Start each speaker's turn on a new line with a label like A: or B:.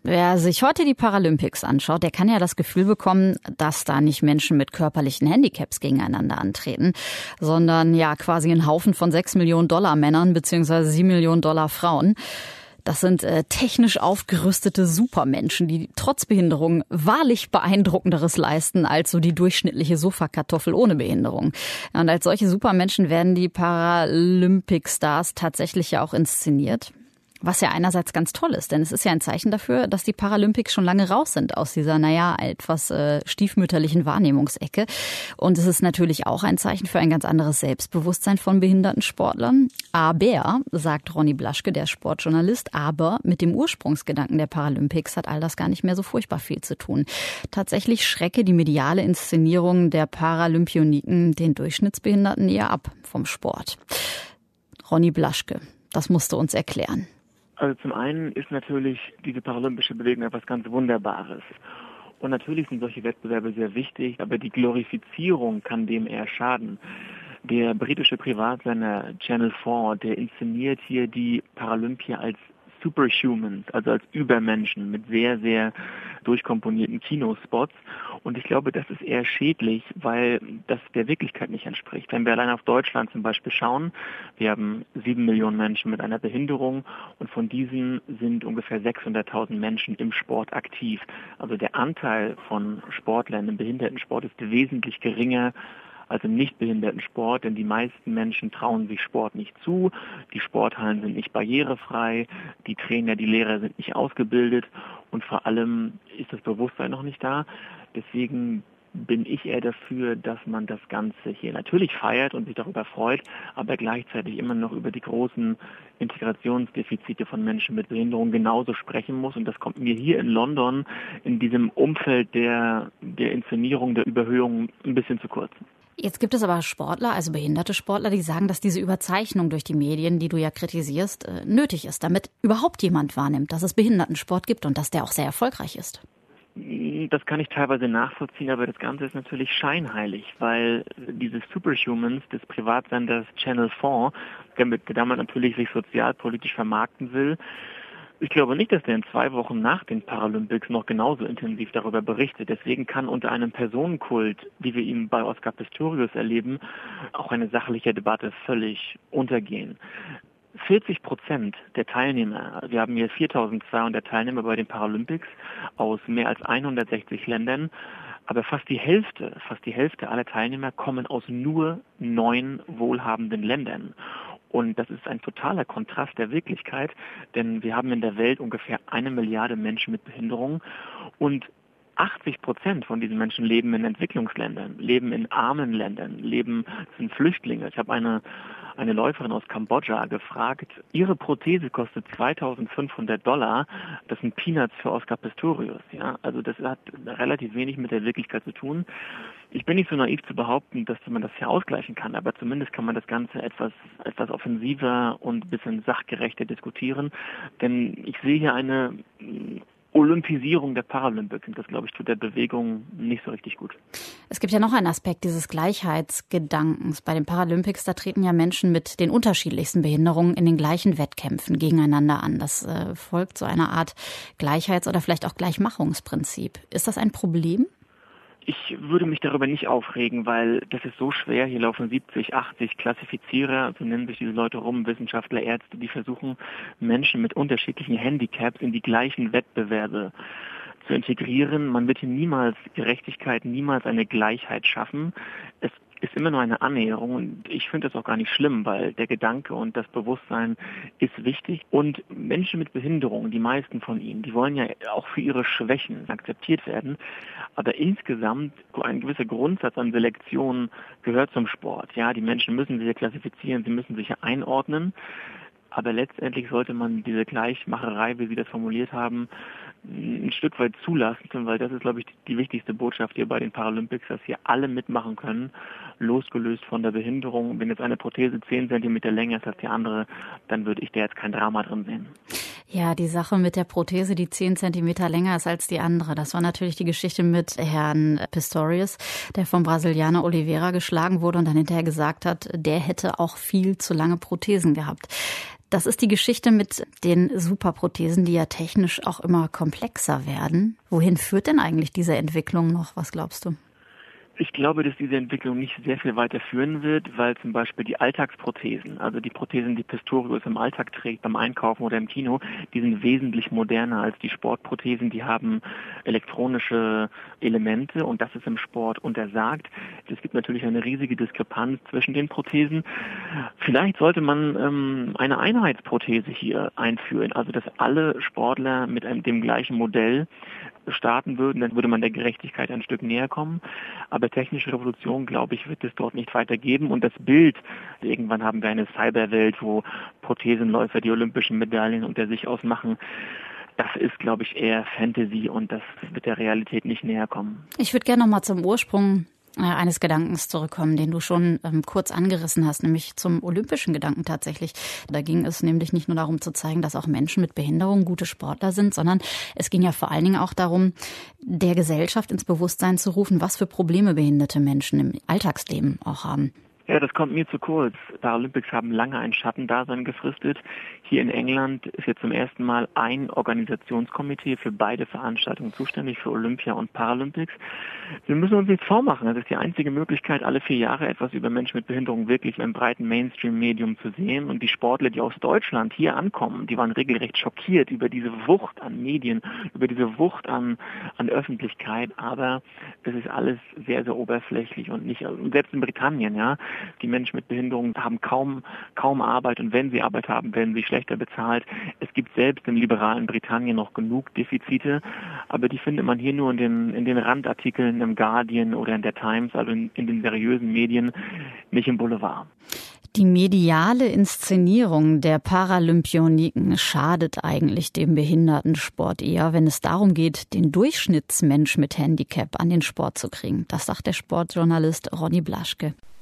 A: Wer sich heute die Paralympics anschaut, der kann ja das Gefühl bekommen, dass da nicht Menschen mit körperlichen Handicaps gegeneinander antreten, sondern ja quasi ein Haufen von $6 Millionen Männern bzw. $7 Millionen Frauen. Das sind technisch aufgerüstete Supermenschen, die trotz Behinderung wahrlich Beeindruckenderes leisten als so die durchschnittliche Sofakartoffel ohne Behinderung. Und als solche Supermenschen werden die Paralympic-Stars tatsächlich ja auch inszeniert. Was ja einerseits ganz toll ist, denn es ist ja ein Zeichen dafür, dass die Paralympics schon lange raus sind aus dieser, etwas stiefmütterlichen Wahrnehmungsecke. Und es ist natürlich auch ein Zeichen für ein ganz anderes Selbstbewusstsein von behinderten Sportlern. Aber, sagt Ronny Blaschke, der Sportjournalist, aber mit dem Ursprungsgedanken der Paralympics hat all das gar nicht mehr so furchtbar viel zu tun. Tatsächlich schrecke die mediale Inszenierung der Paralympioniken den Durchschnittsbehinderten eher ab vom Sport. Ronny Blaschke, das musst du uns erklären.
B: Also zum einen ist natürlich diese paralympische Bewegung etwas ganz Wunderbares. Und natürlich sind solche Wettbewerbe sehr wichtig, aber die Glorifizierung kann dem eher schaden. Der britische Privatsender Channel 4, der inszeniert hier die Paralympier als Superhumans, also als Übermenschen mit sehr, sehr durchkomponierten Kinospots. Und ich glaube, das ist eher schädlich, weil das der Wirklichkeit nicht entspricht. Wenn wir allein auf Deutschland zum Beispiel schauen, wir haben 7 Millionen Menschen mit einer Behinderung und von diesen sind ungefähr 600.000 Menschen im Sport aktiv. Also der Anteil von Sportlern im Behindertensport ist wesentlich geringer als im Nichtbehindertensport, denn die meisten Menschen trauen sich Sport nicht zu, die Sporthallen sind nicht barrierefrei, die Trainer, die Lehrer sind nicht ausgebildet und vor allem ist das Bewusstsein noch nicht da. Deswegen bin ich eher dafür, dass man das Ganze hier natürlich feiert und sich darüber freut, aber gleichzeitig immer noch über die großen Integrationsdefizite von Menschen mit Behinderung genauso sprechen muss. Und das kommt mir hier in London in diesem Umfeld der Inszenierung, der Überhöhung ein bisschen zu kurz.
A: Jetzt gibt es aber Sportler, also behinderte Sportler, die sagen, dass diese Überzeichnung durch die Medien, die du ja kritisierst, nötig ist, damit überhaupt jemand wahrnimmt, dass es Behindertensport gibt und dass der auch sehr erfolgreich ist.
B: Das kann ich teilweise nachvollziehen, aber das Ganze ist natürlich scheinheilig, weil diese Superhumans des Privatsenders Channel 4, der man natürlich sich sozialpolitisch vermarkten will, ich glaube nicht, dass der in 2 Wochen nach den Paralympics noch genauso intensiv darüber berichtet. Deswegen kann unter einem Personenkult, wie wir ihn bei Oscar Pistorius erleben, auch eine sachliche Debatte völlig untergehen. 40% der Teilnehmer, wir haben hier 4.200 Teilnehmer bei den Paralympics aus mehr als 160 Ländern, aber fast die Hälfte aller Teilnehmer kommen aus nur 9 wohlhabenden Ländern. Und das ist ein totaler Kontrast der Wirklichkeit, denn wir haben in der Welt ungefähr 1 Milliarde Menschen mit Behinderung und 80% von diesen Menschen leben in Entwicklungsländern, leben in armen Ländern, sind Flüchtlinge. Ich habe eine Läuferin aus Kambodscha gefragt, ihre Prothese kostet $2.500. Das sind Peanuts für Oscar Pistorius. Ja? Also das hat relativ wenig mit der Wirklichkeit zu tun. Ich bin nicht so naiv zu behaupten, dass man das hier ausgleichen kann, aber zumindest kann man das Ganze etwas offensiver und ein bisschen sachgerechter diskutieren. Denn ich sehe hier eine Olympisierung der Paralympics und das, glaube ich, tut der Bewegung nicht so richtig gut.
A: Es gibt ja noch einen Aspekt dieses Gleichheitsgedankens. Bei den Paralympics, da treten ja Menschen mit den unterschiedlichsten Behinderungen in den gleichen Wettkämpfen gegeneinander an. Das folgt so einer Art Gleichheits- oder vielleicht auch Gleichmachungsprinzip. Ist das ein Problem?
B: Ich würde mich darüber nicht aufregen, weil das ist so schwer. Hier laufen 70, 80 Klassifizierer, so nennen sich diese Leute rum, Wissenschaftler, Ärzte, die versuchen, Menschen mit unterschiedlichen Handicaps in die gleichen Wettbewerbe zu integrieren. Man wird hier niemals Gerechtigkeit, niemals eine Gleichheit schaffen. Es ist immer nur eine Annäherung und ich finde das auch gar nicht schlimm, weil der Gedanke und das Bewusstsein ist wichtig und Menschen mit Behinderung, die meisten von ihnen, die wollen ja auch für ihre Schwächen akzeptiert werden, aber insgesamt ein gewisser Grundsatz an Selektion gehört zum Sport. Ja, die Menschen müssen sich ja klassifizieren, sie müssen sich ja einordnen, aber letztendlich sollte man diese Gleichmacherei, wie Sie das formuliert haben, ein Stück weit zulassen, weil das ist, glaube ich, die wichtigste Botschaft hier bei den Paralympics, dass hier alle mitmachen können, losgelöst von der Behinderung. Wenn jetzt eine Prothese 10 Zentimeter länger ist als die andere, dann würde ich da jetzt kein Drama drin sehen.
A: Ja, die Sache mit der Prothese, die 10 Zentimeter länger ist als die andere, das war natürlich die Geschichte mit Herrn Pistorius, der vom Brasilianer Oliveira geschlagen wurde und dann hinterher gesagt hat, der hätte auch viel zu lange Prothesen gehabt. Das ist die Geschichte mit den Superprothesen, die ja technisch auch immer komplexer werden. Wohin führt denn eigentlich diese Entwicklung noch? Was glaubst du?
B: Ich glaube, dass diese Entwicklung nicht sehr viel weiter führen wird, weil zum Beispiel die Alltagsprothesen, also die Prothesen, die Pistorius im Alltag trägt, beim Einkaufen oder im Kino, die sind wesentlich moderner als die Sportprothesen. Die haben elektronische Elemente und das ist im Sport untersagt. Es gibt natürlich eine riesige Diskrepanz zwischen den Prothesen. Vielleicht sollte man eine Einheitsprothese hier einführen, also dass alle Sportler mit dem gleichen Modell starten würden, dann würde man der Gerechtigkeit ein Stück näher kommen. Aber technische Revolution, glaube ich, wird es dort nicht weitergeben. Und das Bild, irgendwann haben wir eine Cyberwelt, wo Prothesenläufer die olympischen Medaillen unter sich ausmachen. Das ist, glaube ich, eher Fantasy und das wird der Realität nicht näher kommen.
A: Ich würde gerne noch mal zum Ursprung eines Gedankens zurückkommen, den du schon kurz angerissen hast, nämlich zum olympischen Gedanken tatsächlich. Da ging es nämlich nicht nur darum zu zeigen, dass auch Menschen mit Behinderung gute Sportler sind, sondern es ging ja vor allen Dingen auch darum, der Gesellschaft ins Bewusstsein zu rufen, was für Probleme behinderte Menschen im Alltagsleben auch haben.
B: Ja, das kommt mir zu kurz. Paralympics haben lange ein Schattendasein gefristet. Hier in England ist jetzt zum ersten Mal ein Organisationskomitee für beide Veranstaltungen zuständig, für Olympia und Paralympics. Wir müssen uns nichts vormachen. Das ist die einzige Möglichkeit, alle 4 Jahre etwas über Menschen mit Behinderung wirklich im breiten Mainstream-Medium zu sehen. Und die Sportler, die aus Deutschland hier ankommen, die waren regelrecht schockiert über diese Wucht an Medien, über diese Wucht an Öffentlichkeit. Aber es ist alles sehr, sehr oberflächlich und nicht, und selbst in Britannien, ja, die Menschen mit Behinderung haben kaum Arbeit und wenn sie Arbeit haben, werden sie schlechter bezahlt. Es gibt selbst im liberalen Britannien noch genug Defizite, aber die findet man hier nur in den Randartikeln im Guardian oder in der Times, also in den seriösen Medien, nicht im Boulevard.
A: Die mediale Inszenierung der Paralympioniken schadet eigentlich dem Behindertensport eher, wenn es darum geht, den Durchschnittsmensch mit Handicap an den Sport zu kriegen. Das sagt der Sportjournalist Ronny Blaschke.